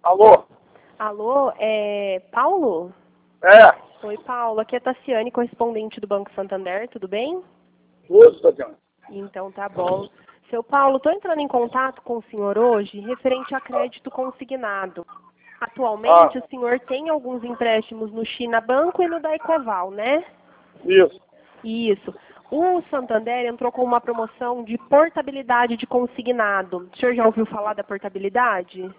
Alô? Alô, Paulo? É, Oi, Paulo. Aqui é Tassiane, correspondente do Banco Santander, tudo bem? tudo, Tatiana. Então tá bom. Seu Paulo, estou entrando em contato com o senhor hoje referente a crédito consignado. Atualmente, o senhor tem alguns empréstimos no China Banco e no Daicoval, né? Isso. Isso. O Santander entrou com uma promoção de portabilidade de consignado. O senhor já ouviu falar da portabilidade?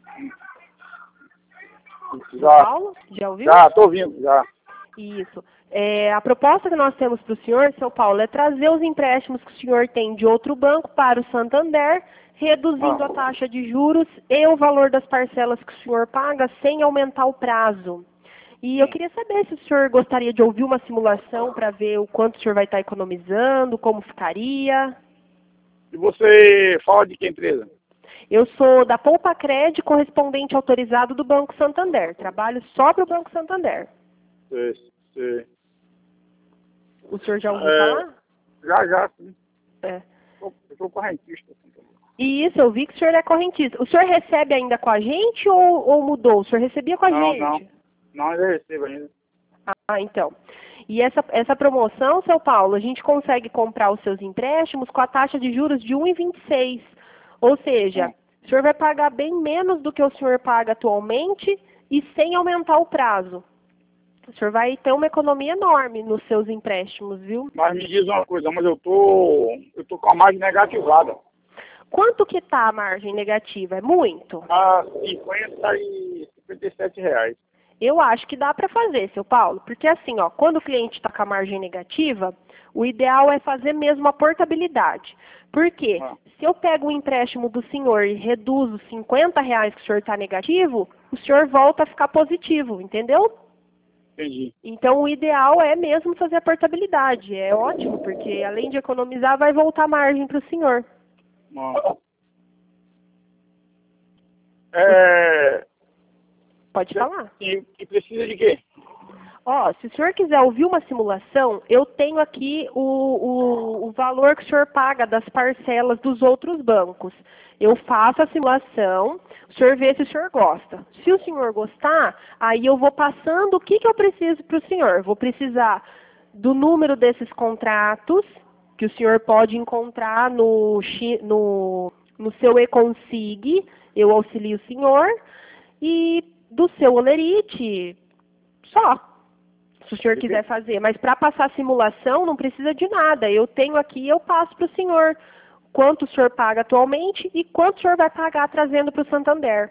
Já. Paulo, já ouviu? Já, tô ouvindo, já. Isso. A proposta que nós temos para o senhor, seu Paulo, é trazer os empréstimos que o senhor tem de outro banco para o Santander, reduzindo a taxa de juros e o valor das parcelas que o senhor paga sem aumentar o prazo. E eu queria saber se o senhor gostaria de ouvir uma simulação para ver o quanto o senhor vai estar economizando, como ficaria. E você fala de que empresa? Eu sou da Poupa Cred, correspondente autorizado do Banco Santander. Trabalho só para o Banco Santander. Sei. O senhor já ouviu falar? Já, sim. Eu sou correntista. E isso, eu vi que o senhor é correntista. O senhor recebe ainda com a gente ou mudou? O senhor recebia com a gente? Não, ainda recebo ainda. Ah, então. E essa promoção, seu Paulo, a gente consegue comprar os seus empréstimos com a taxa de juros de 1,26. Ou seja, o senhor vai pagar bem menos do que o senhor paga atualmente e sem aumentar o prazo. O senhor vai ter uma economia enorme nos seus empréstimos, viu? Mas me diz uma coisa, mas eu tô com a margem negativada. Quanto que tá a margem negativa? É muito? Tá 50 e 57 reais. Eu acho que dá para fazer, seu Paulo, porque assim, ó, quando o cliente está com a margem negativa, o ideal é fazer mesmo a portabilidade. Por quê? Se eu pego um empréstimo do senhor e reduzo R$ 50 que o senhor está negativo, o senhor volta a ficar positivo, entendeu? Entendi. Então o ideal é mesmo fazer a portabilidade. É ótimo, porque além de economizar, vai voltar margem para o senhor. Pode falar. E precisa de quê? Ó, se o senhor quiser ouvir uma simulação, eu tenho aqui o valor que o senhor paga das parcelas dos outros bancos. Eu faço a simulação, o senhor vê se o senhor gosta. Se o senhor gostar, aí eu vou passando o que eu preciso para o senhor. Eu vou precisar do número desses contratos, que o senhor pode encontrar no seu e-consig, eu auxilio o senhor, e do seu Olerite, só. Se o senhor quiser fazer. Mas para passar a simulação não precisa de nada. Eu tenho aqui, eu passo para o senhor quanto o senhor paga atualmente e quanto o senhor vai pagar trazendo para o Santander.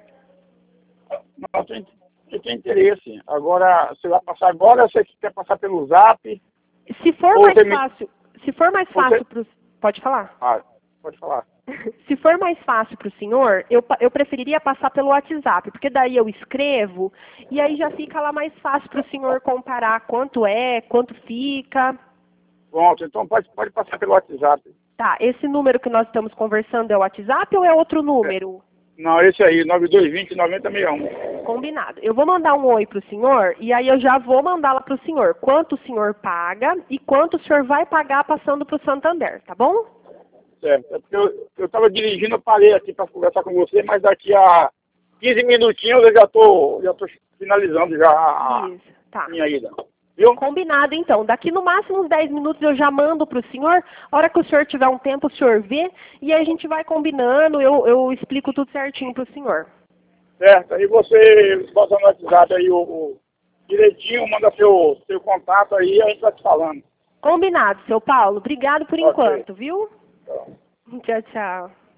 Não, eu tenho interesse. Agora, você vai passar agora ou você quer passar pelo Zap? Se for mais fácil para o... Pode falar? Pode falar. Se for mais fácil para o senhor, eu preferiria passar pelo WhatsApp, porque daí eu escrevo e aí já fica lá mais fácil para o senhor comparar quanto fica. Pronto, então pode passar pelo WhatsApp. Tá, esse número que nós estamos conversando é o WhatsApp ou é outro número? Não, esse aí, 9220-9061. Combinado. Eu vou mandar um oi para o senhor e aí eu já vou mandar lá para o senhor quanto o senhor paga e quanto o senhor vai pagar passando para o Santander, tá bom? Certo, é porque eu estava dirigindo, eu parei aqui para conversar com você, mas daqui a 15 minutinhos eu já tô finalizando já a minha ida. Viu? Combinado, então. Daqui no máximo uns 10 minutos eu já mando para o senhor. A hora que o senhor tiver um tempo, o senhor vê. E aí a gente vai combinando, eu explico tudo certinho para o senhor. Certo, aí você bota no WhatsApp aí o direitinho, manda seu contato aí e a gente vai te falando. Combinado, seu Paulo. Obrigado por enquanto, viu? Tchau, tchau.